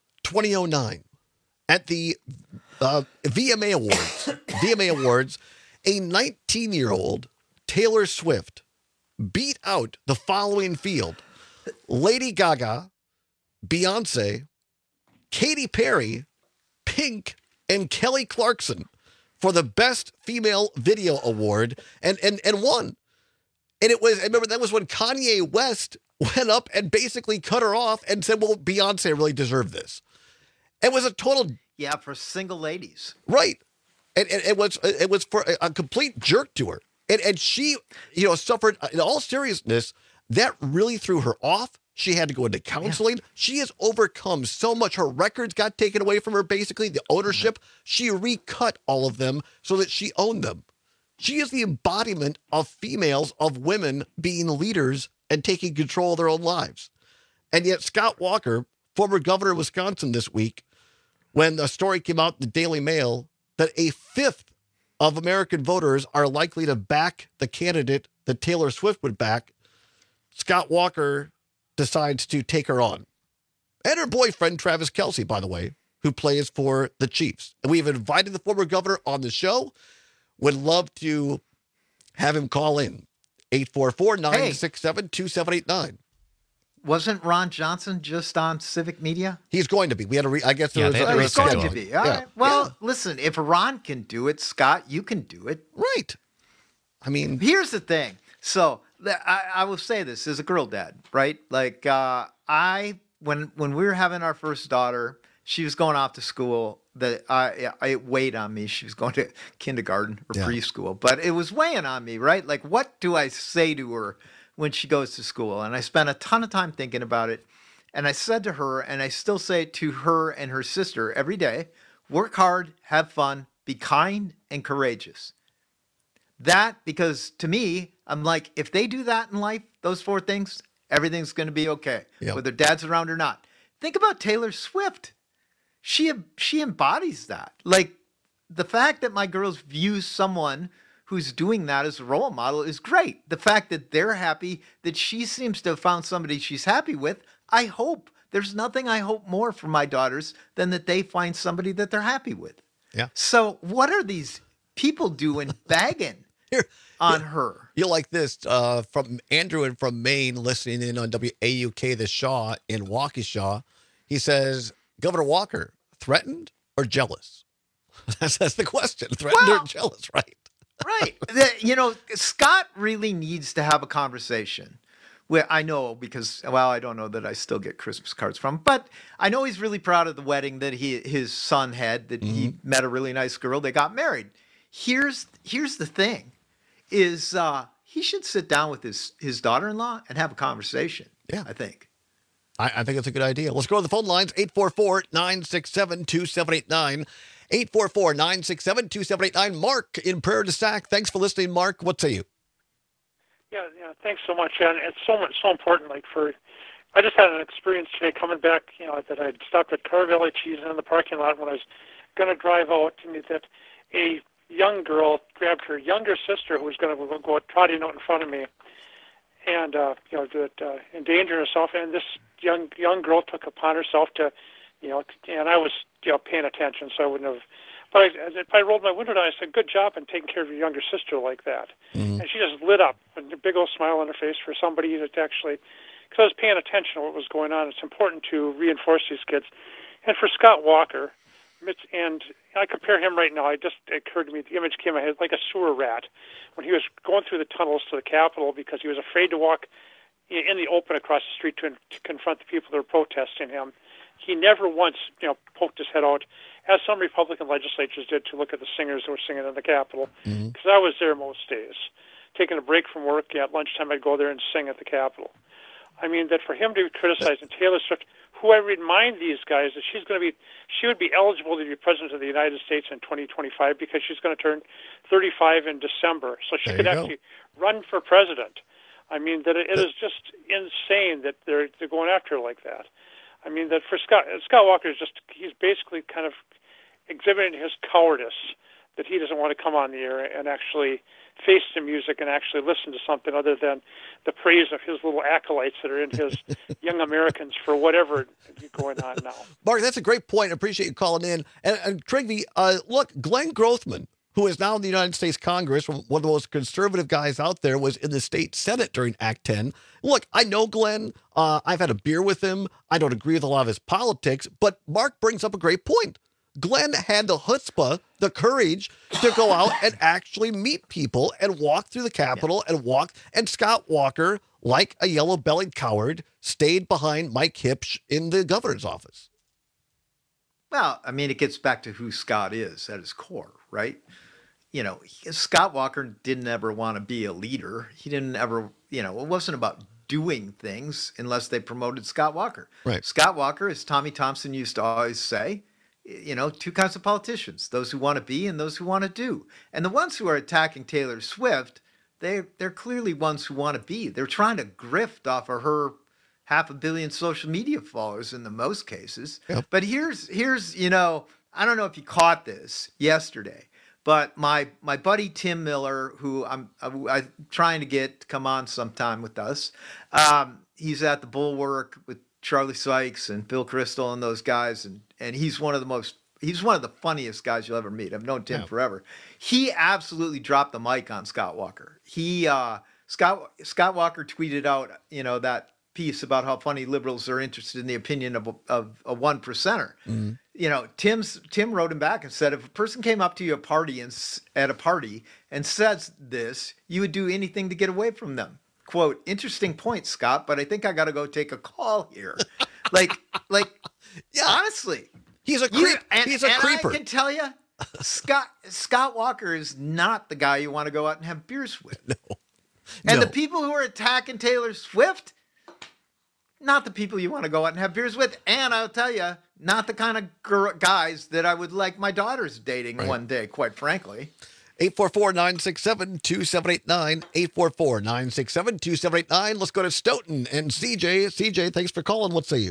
at the VMA Awards, a 19-year-old Taylor Swift beat out the following field: Lady Gaga, Beyonce, Katy Perry, Pink, and Kelly Clarkson for the Best Female Video Award, and won. And it was, I remember that was when Kanye West went up and basically cut her off and said, well, Beyonce really deserved this. It was a total... Yeah, for single ladies. Right. And it was for a complete jerk to her. And she, suffered, in all seriousness, that really threw her off. She had to go into counseling. Yeah. She has overcome so much. Her records got taken away from her, basically, the ownership. Mm-hmm. She recut all of them so that she owned them. She is the embodiment of females, of women being leaders and taking control of their own lives. And yet Scott Walker, former governor of Wisconsin this week, when the story came out in the Daily Mail that a fifth of American voters are likely to back the candidate that Taylor Swift would back, Scott Walker decides to take her on. And her boyfriend, Travis Kelce, by the way, who plays for the Chiefs. And we've invited the former governor on the show. Would love to have him call in. 844-967-2789. Wasn't Ron Johnson just on Civic Media? He's going to be. We had a I guess he's going to be. All right. Well, listen, if Ron can do it, Scott, you can do it. Right. I mean, here's the thing. So I will say this as a girl dad, right? Like when we were having our first daughter, she was going off to school. It weighed on me. She was going to kindergarten or preschool, but it was weighing on me, right? Like, what do I say to her when she goes to school? And I spent a ton of time thinking about it. And I said to her, and I still say it to her and her sister every day, work hard, have fun, be kind and courageous. That, because to me, I'm like, if they do that in life, those four things, everything's going to be okay, whether dad's around or not. Think about Taylor Swift. She embodies that. Like, the fact that my girls view someone who's doing that as a role model is great. The fact that they're happy, that she seems to have found somebody she's happy with, I hope. There's nothing I hope more for my daughters than that they find somebody that they're happy with. Yeah. So what are these people doing bagging on her? You'll like this from Andrew and from Maine, listening in on WAUK the Shaw in Waukesha. He says, Governor Walker, threatened or jealous? That's the question. Threatened or jealous, right? Right. Scott really needs to have a conversation. Where I know because, I don't know that I still get Christmas cards from, but I know he's really proud of the wedding that his son had, that he met a really nice girl. They got married. Here's the thing, is he should sit down with his daughter-in-law and have a conversation. Yeah. I think. I think it's a good idea. Let's go to the phone lines, 844-967-2789. 844-967-2789. Mark in Prairie du Sac. Thanks for listening, Mark. What say you? Yeah, thanks so much. And it's so important. I just had an experience today coming back, that I stopped at Car Valley Cheese in the parking lot when I was going to drive out, and that a young girl grabbed her younger sister who was going to go trotting out in front of me and, endanger herself. And this young girl took upon herself to, and I was, paying attention, so I wouldn't have. But if I rolled my window down, I said, good job in taking care of your younger sister like that. Mm-hmm. And she just lit up with a big old smile on her face for somebody that actually, because I was paying attention to what was going on. It's important to reinforce these kids. And for Scott Walker, And I compare him right now. It occurred to me, the image came in my head like a sewer rat when he was going through the tunnels to the Capitol because he was afraid to walk in the open across the street to confront the people that were protesting him. He never once, poked his head out, as some Republican legislatures did, to look at the singers that were singing in the Capitol. Because I was there most days. Taking a break from work, at lunchtime I'd go there and sing at the Capitol. I mean, that for him to be criticizing Taylor Swift, who I remind these guys that she would be eligible to be president of the United States in 2025 because she's going to turn 35 in December. So she could actually run for president. I mean, that it is just insane that they're going after her like that. I mean, that for Scott Walker is he's basically kind of exhibiting his cowardice that he doesn't want to come on the air and actually face the music and actually listen to something other than the praise of his little acolytes that are in his Young Americans for whatever is going on now. Mark, that's a great point. I appreciate you calling in. And Trigby, look, Glenn Grothman, who is now in the United States Congress, one of the most conservative guys out there, was in the state Senate during Act 10. Look, I know Glenn. I've had a beer with him. I don't agree with a lot of his politics, but Mark brings up a great point. Glenn had the chutzpah, the courage to go out and actually meet people and walk through the Capitol and Scott Walker, like a yellow-bellied coward, stayed behind Mike Hipsch in the governor's office. Well, I mean, it gets back to who Scott is at his core, right? Scott Walker didn't ever want to be a leader. He didn't ever, it wasn't about doing things unless they promoted Scott Walker. Right. Scott Walker, as Tommy Thompson used to always say, two kinds of politicians, those who want to be and those who want to do. And the ones who are attacking Taylor Swift, they're clearly ones who want to be. They're trying to grift off of her 500 million social media followers in the most cases. Yep. But here's I don't know if you caught this yesterday, but my buddy Tim Miller, who I'm trying to get to come on sometime with us, he's at the Bulwark with Charlie Sykes and Bill Kristol and those guys, and he's one of the funniest guys you'll ever meet. I've known Tim forever. He absolutely dropped the mic on Scott Walker. Scott Walker tweeted out, that piece about how funny liberals are interested in the opinion of a one percenter. Tim wrote him back and said, if a person came up to you at a party and says this, you would do anything to get away from them. Quote, interesting point, Scott, but I think I got to go take a call here. Honestly. He's a creep. He's a creeper. I can tell you, Scott Walker is not the guy you want to go out and have beers with. No. And the people who are attacking Taylor Swift, not the people you want to go out and have beers with. And I'll tell you, not the kind of guys that I would like my daughters dating one day, quite frankly. 844-967-2789, 844-967-2789. Let's go to Stoughton and CJ. CJ, thanks for calling. What say you?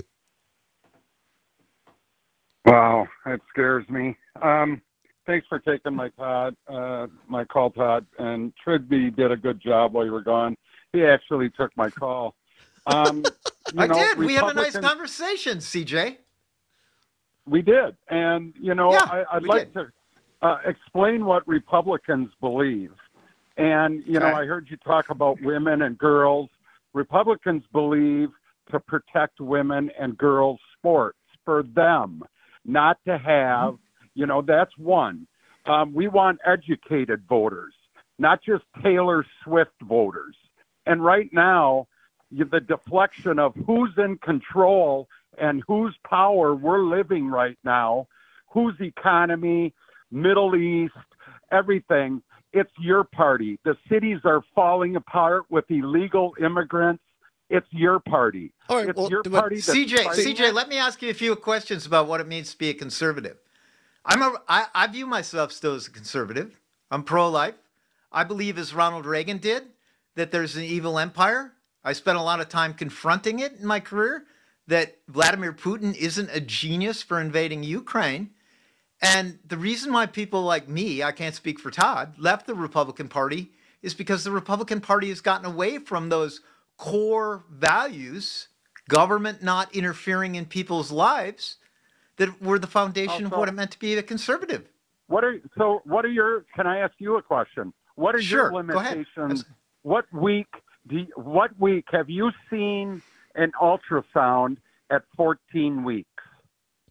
Wow, that scares me. Thanks for taking my call, Todd. And Trigby did a good job while you were gone. He actually took my call. I did. We had a nice conversation, CJ. We did. And, I'd like to explain what Republicans believe. And, I heard you talk about women and girls. Republicans believe to protect women and girls' sports for them, not to have, that's one. We want educated voters, not just Taylor Swift voters. And right now, the deflection of who's in control and whose power we're living right now, whose economy, Middle East, everything, it's your party. The cities are falling apart with illegal immigrants. It's your party. All right, it's your party. CJ, let me ask you a few questions about what it means to be a conservative. I view myself still as a conservative. I'm pro-life. I believe, as Ronald Reagan did, that there's an evil empire. I spent a lot of time confronting it in my career, that Vladimir Putin isn't a genius for invading Ukraine. And the reason why people like me, I can't speak for Todd, left the Republican Party is because the Republican Party has gotten away from those core values, government not interfering in people's lives, that were the foundation of what it meant to be a conservative. Can I ask you a question? What are your limitations? What week have you seen an ultrasound at 14 weeks?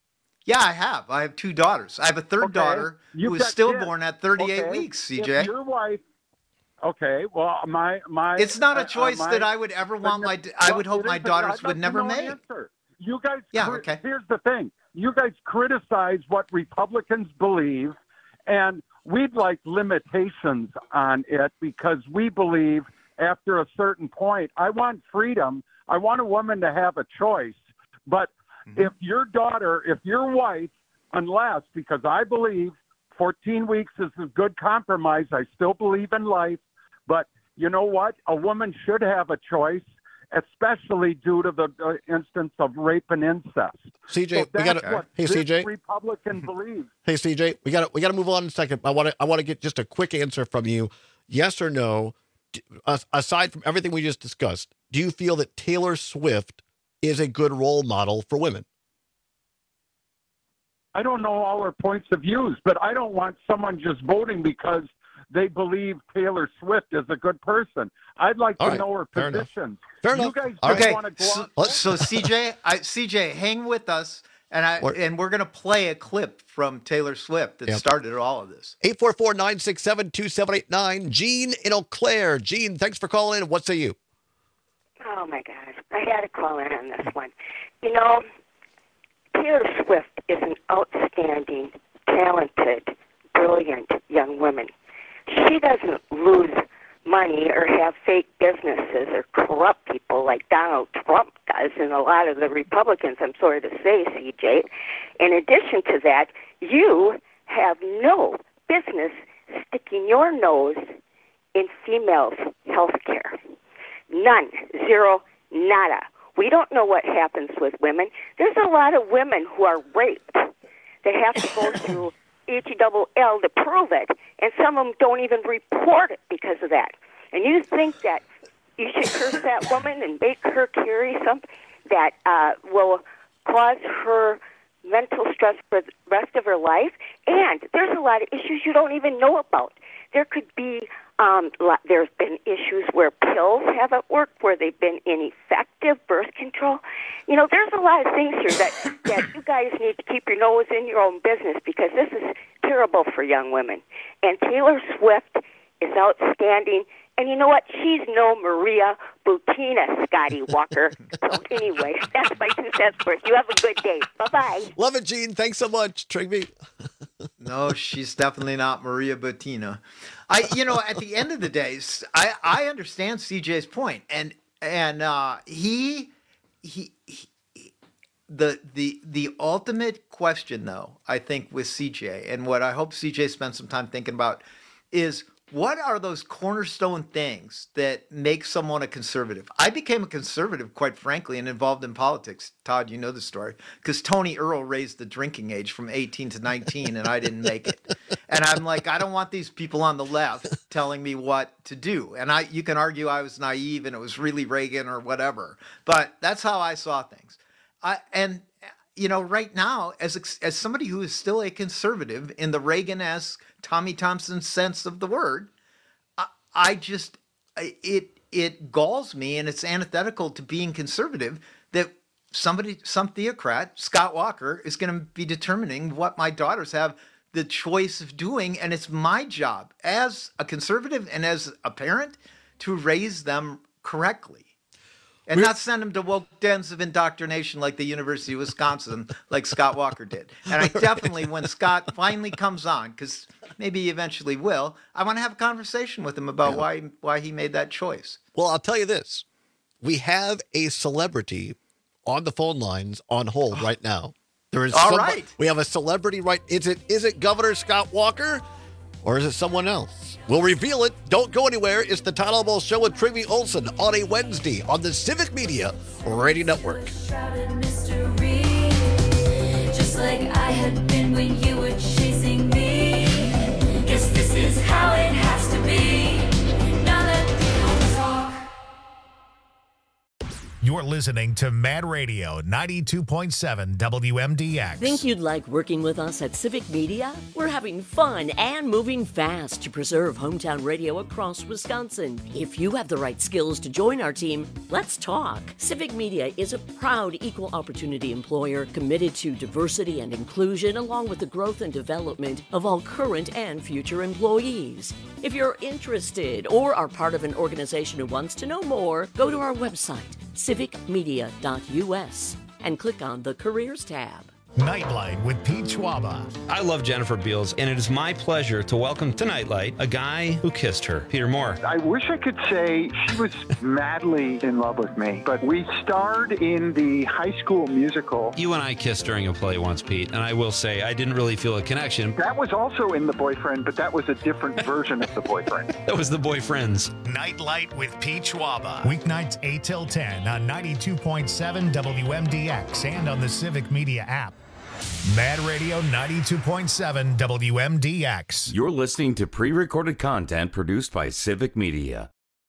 Yeah, I have. I have 2 daughters. I have a third daughter who was stillborn at 38 weeks, CJ. If your wife, well, my it's not a choice that I would ever want I would hope my daughters would never make. You guys, here's the thing. You guys criticize what Republicans believe, and we'd like limitations on it because we believe after a certain point, I want freedom. I want a woman to have a choice. But if your wife, unless, because I believe 14 weeks is a good compromise, I still believe in life, but you know what? A woman should have a choice, especially due to the instance of rape and incest. CJ, so we got to. Hey, CJ. Republican believes. Hey, CJ, we got to move on in a second. I want to get just a quick answer from you, yes or no. Aside from everything we just discussed, do you feel that Taylor Swift is a good role model for women? I don't know all her points of views, but I don't want someone just voting because they believe Taylor Swift is a good person. I'd like to know her positions. Fair you enough. Guys okay. Want to go so CJ, hang with us, and we're going to play a clip from Taylor Swift that started all of this. 844-967-2789. Jean in Eau Claire. Jean, thanks for calling in. What say you? Oh, my gosh. I had to call in on this one. You know, Taylor Swift is an outstanding, talented, brilliant young woman. She doesn't lose money or have fake businesses or corrupt people like Donald Trump does and a lot of the Republicans, I'm sorry to say, CJ. In addition to that, you have no business sticking your nose in females' health care. None. Zero. Nada. We don't know what happens with women. There's a lot of women who are raped that have to go through HELL to prove it, and some of them don't even report it because of that. And you think that you should curse that woman and make her carry something that will cause her mental stress for the rest of her life? And there's a lot of issues you don't even know about. There could be, there's been issues where pills haven't worked, where they've been ineffective, birth control. You know, there's a lot of things here that you guys need to keep your nose in your own business because this is terrible for young women. And Taylor Swift is outstanding. And you know what? She's no Maria Butina, Scotty Walker. So anyway, that's my 2 cents worth. You have a good day. Bye-bye. Love it, Gene. Thanks so much, Trigby. No, she's definitely not Maria Butina. At the end of the day, I understand CJ's point, and the ultimate question, though, I think with CJ, and what I hope CJ spends some time thinking about is, what are those cornerstone things that make someone a conservative? I became a conservative, quite frankly, and involved in politics. Todd, you know the story. Because Tony Earl raised the drinking age from 18 to 19, and I didn't make it. And I'm like, I don't want these people on the left telling me what to do. And you can argue I was naive and it was really Reagan or whatever. But that's how I saw things. Right now, as somebody who is still a conservative in the Reagan-esque Tommy Thompson sense of the word, it galls me, and it's antithetical to being conservative that some theocrat, Scott Walker, is going to be determining what my daughters have the choice of doing, and it's my job as a conservative and as a parent to raise them correctly. And not send them to woke dens of indoctrination like the University of Wisconsin, like Scott Walker did. And I definitely, when Scott finally comes on, because maybe he eventually will, I want to have a conversation with him about why he made that choice. Well, I'll tell you this. We have a celebrity on the phone lines on hold right now. There is right. We have a celebrity Is it Governor Scott Walker or is it someone else? We'll reveal it. Don't go anywhere. It's the Todd Almost Show with Trigby Olson on a Wednesday on the Civic Media Radio Network. Mystery, just like I had been when you were chasing me. Guess this is how it has to be. Now that people talk. You're You're listening to Mad Radio 92.7 WMDX. Think you'd like working with us at Civic Media? We're having fun and moving fast to preserve hometown radio across Wisconsin. If you have the right skills to join our team, let's talk. Civic Media is a proud equal opportunity employer committed to diversity and inclusion, along with the growth and development of all current and future employees. If you're interested or are part of an organization who wants to know more, go to our website, civicmedia.us, and click on the Careers tab. Nightlight with Pete Schwaba. I love Jennifer Beals, and it is my pleasure to welcome to Nightlight a guy who kissed her, Peter Moore. I wish I could say she was madly in love with me, but we starred in the High School Musical. You and I kissed during a play once, Pete, and I will say I didn't really feel a connection. That was also in The Boyfriend, but that was a different version of The Boyfriend. That was The Boyfriends. Nightlight with Pete Schwaba. Weeknights 8 till 10 on 92.7 WMDX and on the Civic Media app. Mad Radio 92.7 WMDX. You're listening to pre-recorded content produced by Civic Media.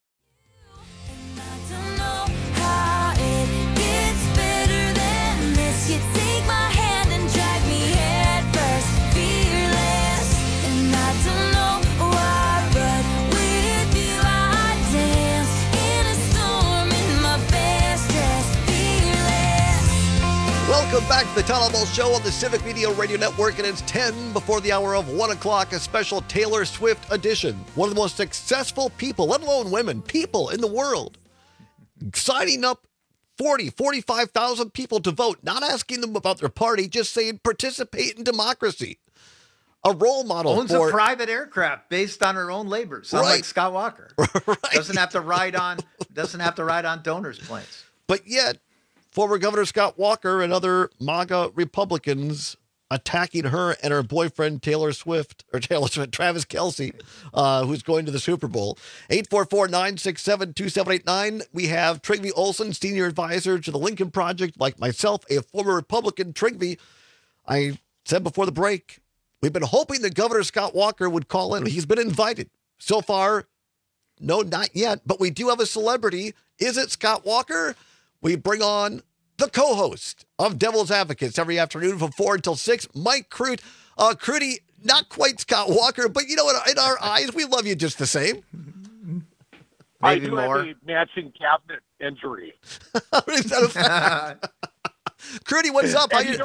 Welcome back to the Tom Ball Show on the Civic Media Radio Network, and it's 10 before the hour of 1 o'clock, a special Taylor Swift edition. One of the most successful people, let alone women, people in the world, signing up 45,000 people to vote, not asking them about their party, just saying participate in democracy. A role model owns a private aircraft based on her own labors, unlike Scott Walker. Right. Doesn't have to ride on donors' planes. But yet, former Governor Scott Walker and other MAGA Republicans attacking her and her boyfriend Travis Kelce, who's going to the Super Bowl. 844-967-2789. We have Trygve Olsen, senior advisor to the Lincoln Project, like myself, a former Republican. Trygve, I said before the break, we've been hoping that Governor Scott Walker would call in. He's been invited. So far, no, not yet, but we do have a celebrity. Is it Scott Walker? We bring on the co-host of Devil's Advocates every afternoon from 4 until 6, Mike Crute. Crudy, not quite Scott Walker, but you know what? In our eyes, we love you just the same. I do have a matching cabinet injury. Crudy, what's up? And,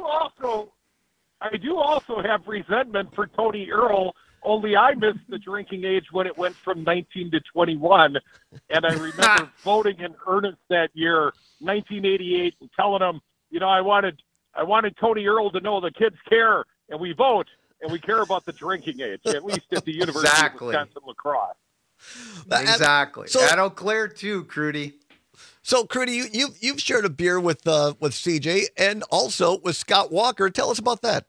I do also have resentment for Tony Earl. Only I missed the drinking age when it went from 19 to 21. And I remember voting in earnest that year, 1988, and telling them, I wanted Tony Earl to know the kids care, and we vote, and we care about the drinking age, at least at the University of Wisconsin La Crosse. Exactly. So, at Eau Claire, too, Crudy. So, Crudy, you've shared a beer with CJ and also with Scott Walker. Tell us about that.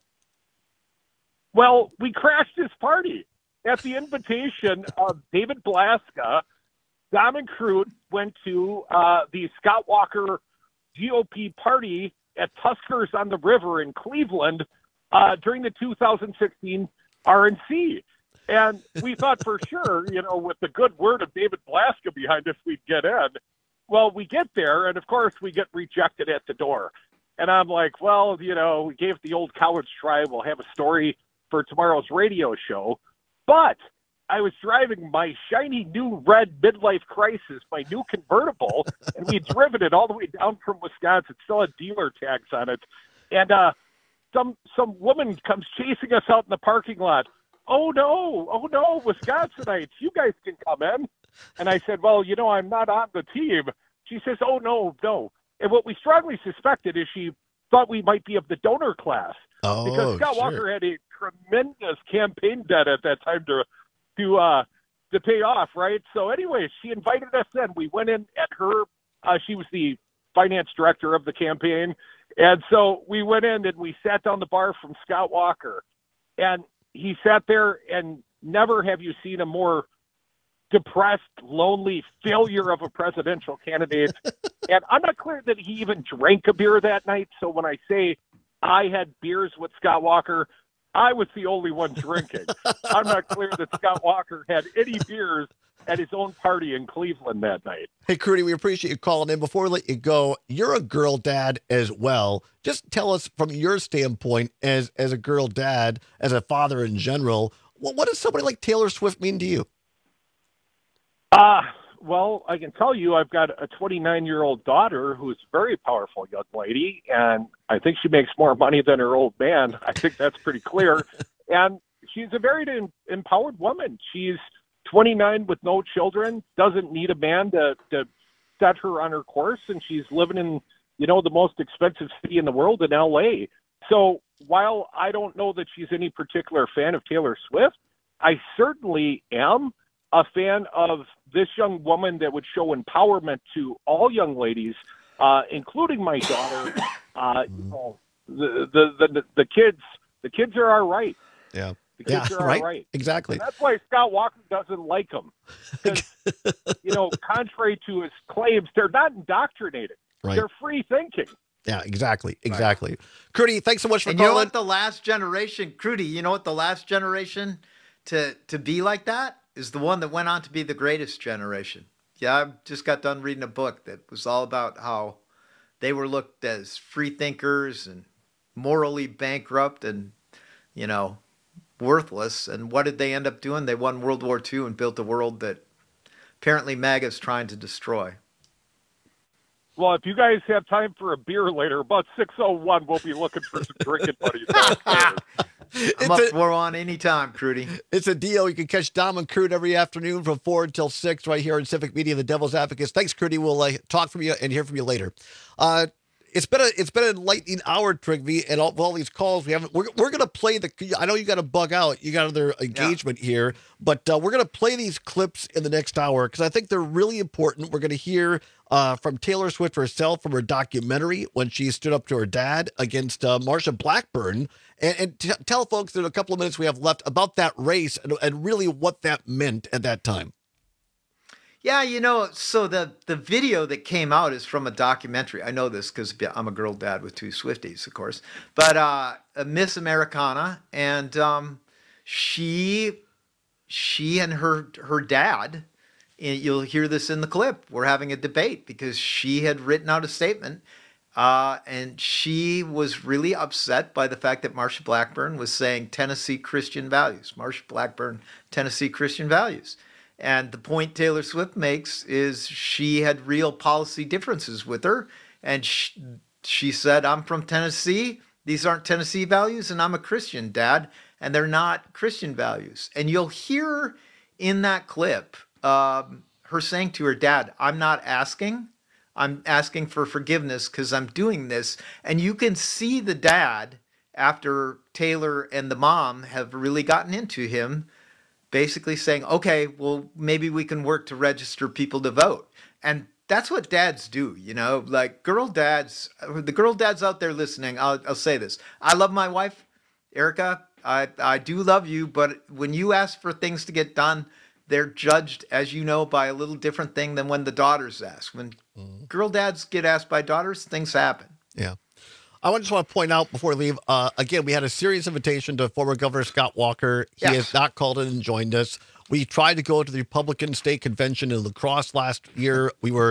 Well, we crashed his party at the invitation of David Blaska. Dom and Crute went to the Scott Walker GOP party at Tuskers on the River in Cleveland during the 2016 RNC. And we thought for sure, with the good word of David Blaska behind us, we'd get in. Well, we get there, and of course, we get rejected at the door. And I'm like, well, we gave it the old college try. We'll have a story for tomorrow's radio show. But I was driving my shiny new red midlife crisis, my new convertible, and we'd driven it all the way down from Wisconsin. It still had dealer tags on it. And some woman comes chasing us out in the parking lot. Oh no, Wisconsinites, you guys can come in. And I said, well, I'm not on the team. She says, oh, no. And what we strongly suspected is she thought we might be of the donor class. Because Scott Walker had a tremendous campaign debt at that time to pay off, right? So anyway, she invited us in. We went in at her. She was the finance director of the campaign. And so we went in and we sat down the bar from Scott Walker. And he sat there, and never have you seen a more depressed, lonely failure of a presidential candidate. And I'm not clear that he even drank a beer that night. So when I say I had beers with Scott Walker, I was the only one drinking. I'm not clear that Scott Walker had any beers at his own party in Cleveland that night. Hey, Crudy, we appreciate you calling in. Before we let you go, you're a girl dad as well. Just tell us from your standpoint as a girl dad, as a father in general, what does somebody like Taylor Swift mean to you? Well, I can tell you I've got a 29-year-old daughter who's a very powerful young lady, and I think she makes more money than her old man. I think that's pretty clear. And she's a very empowered woman. She's 29 with no children, doesn't need a man to set her on her course, and she's living in, the most expensive city in the world, in L.A. So while I don't know that she's any particular fan of Taylor Swift, I certainly am a fan of this young woman that would show empowerment to all young ladies, including my daughter. The kids are our right. Yeah. The kids are right. our right. Exactly. And that's why Scott Walker doesn't like them. Contrary to his claims, they're not indoctrinated. Right. They're free thinking. Yeah, exactly. Right. Crudy, thanks so much for calling. You know what the last generation to be like that is the one that went on to be the greatest generation. Yeah, I just got done reading a book that was all about how they were looked as free thinkers and morally bankrupt and, worthless. And what did they end up doing? They won World War II and built a world that apparently MAGA's trying to destroy. Well, if you guys have time for a beer later, about 6:01, we'll be looking for some drinking buddies. I'm up for on any time, Crudy. It's a deal. You can catch Dom and Crude every afternoon from 4 until 6 right here in Civic Media, the Devil's Advocates. Thanks, Crudy. We'll talk from you and hear from you later. It's been an enlightening hour, Trigby, and all these calls we haven't. We're going to play I know you got to bug out. You got another engagement here, but we're going to play these clips in the next hour because I think they're really important. We're going to hear from Taylor Swift herself from her documentary when she stood up to her dad against Marsha Blackburn, and tell folks in a couple of minutes we have left about that race and really what that meant at that time. Yeah, so the video that came out is from a documentary. I know this because I'm a girl dad with 2 Swifties, of course. But Miss Americana, and she and her dad, you'll hear this in the clip, were having a debate because she had written out a statement, and she was really upset by the fact that Marsha Blackburn was saying Tennessee Christian values. Marsha Blackburn, Tennessee Christian values. And the point Taylor Swift makes is she had real policy differences with her. And she said, I'm from Tennessee. These aren't Tennessee values. And I'm a Christian, Dad. And they're not Christian values. And you'll hear in that clip her saying to her dad, I'm asking for forgiveness because I'm doing this. And you can see the dad, after Taylor and the mom have really gotten into him, basically saying, okay, well, maybe we can work to register people to vote. And that's what dads do, like the girl dads out there listening. I'll say this. I love my wife, Erica. I do love you, but when you ask for things to get done, they're judged, as you know, by a little different thing than when the daughters ask. When girl dads get asked by daughters, things happen. Yeah. I just want to point out before we leave, again, we had a serious invitation to former Governor Scott Walker. He has not called in and joined us. We tried to go to the Republican State Convention in La Crosse last year.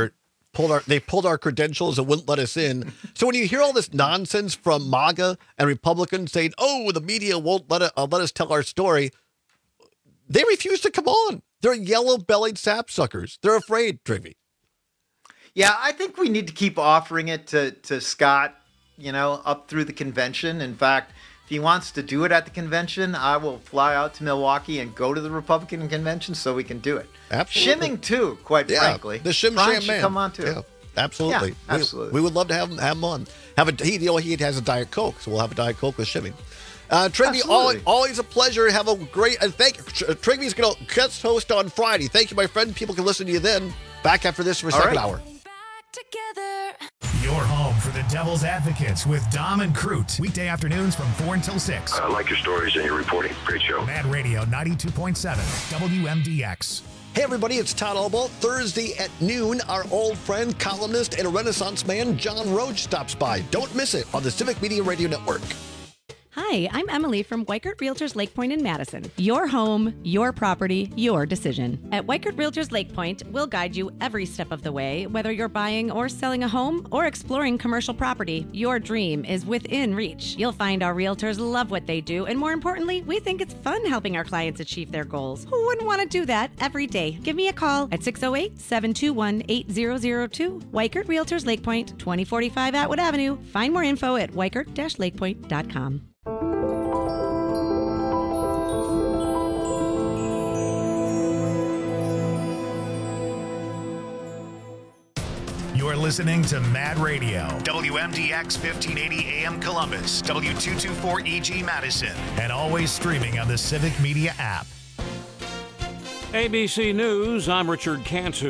They pulled our credentials and wouldn't let us in. So when you hear all this nonsense from MAGA and Republicans saying, oh, the media won't let us tell our story, they refuse to come on. They're yellow-bellied sapsuckers. They're afraid, Trigby. Yeah, I think we need to keep offering it to Scott, up through the convention. In fact, if he wants to do it at the convention, I will fly out to Milwaukee and go to the Republican convention so we can do it. Absolutely. Shimming too, quite frankly. The Shim Brian Sham should man. come on too. Yeah, absolutely. Yeah, absolutely. We would love to have him on. He has a Diet Coke, so we'll have a Diet Coke with Shimming. Trigby, always a pleasure. Have a great, and Trigby's going to guest host on Friday. Thank you, my friend. People can listen to you then. Back after this for a second hour. Your home for the Devil's Advocates with Dom and Crute. Weekday afternoons from 4 until 6. I like your stories and your reporting. Great show. Mad Radio 92.7 WMDX. Hey everybody, it's Todd Albaugh. Thursday at noon, our old friend, columnist, and a Renaissance man, John Roach, stops by. Don't miss it on the Civic Media Radio Network. Hi, I'm Emily from Weichert Realtors Lake Point in Madison. Your home, your property, your decision. At Weichert Realtors Lake Point, we'll guide you every step of the way, whether you're buying or selling a home or exploring commercial property. Your dream is within reach. You'll find our realtors love what they do, and more importantly, we think it's fun helping our clients achieve their goals. Who wouldn't want to do that every day? Give me a call at 608-721-8002. Weichert Realtors Lake Point, 2045 Atwood Avenue. Find more info at weichert-lakepoint.com. You're listening to Mad Radio, WMDX 1580 AM Columbus, W224EG Madison, and always streaming on the Civic Media app. ABC News, I'm Richard Cantu.